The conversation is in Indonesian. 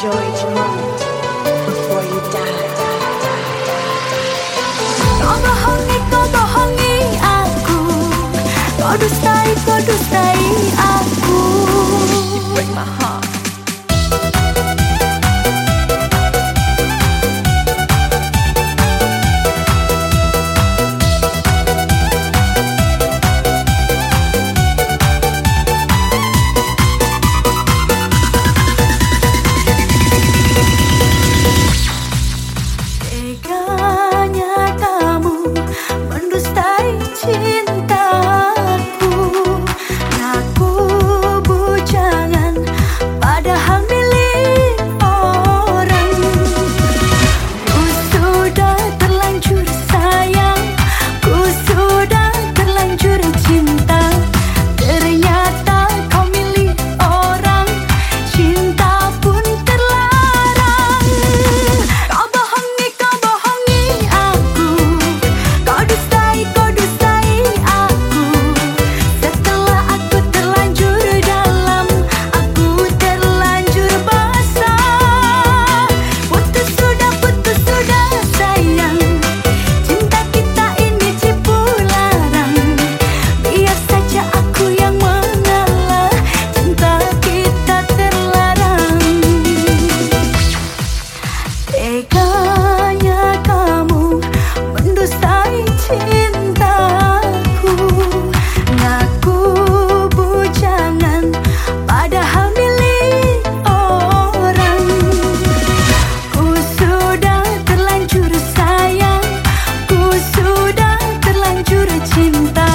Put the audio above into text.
enjoy each moment before you die. Kau bohongi aku. Kau dustai aku. You break my heart. Teganya kamu mendustai cintaku. Ngaku bujangan padahal milik orang. Ku sudah terlanjur sayang, ku sudah terlanjur cinta. Ternyata kau milik orang, cinta pun terlarang. Kau bohongi aku. Kau dustai aku. Setelah aku terlanjur dalam, aku terlanjur basah. Putus sudah sayang. Cinta kita ini cipularang. Biar saja aku yang mengalah, cinta kita terlarang. Teganya kamu mendustai cintaku. Ngaku bujangan padahal milik orang. Ku sudah terlanjur sayang, ku sudah terlanjur cinta.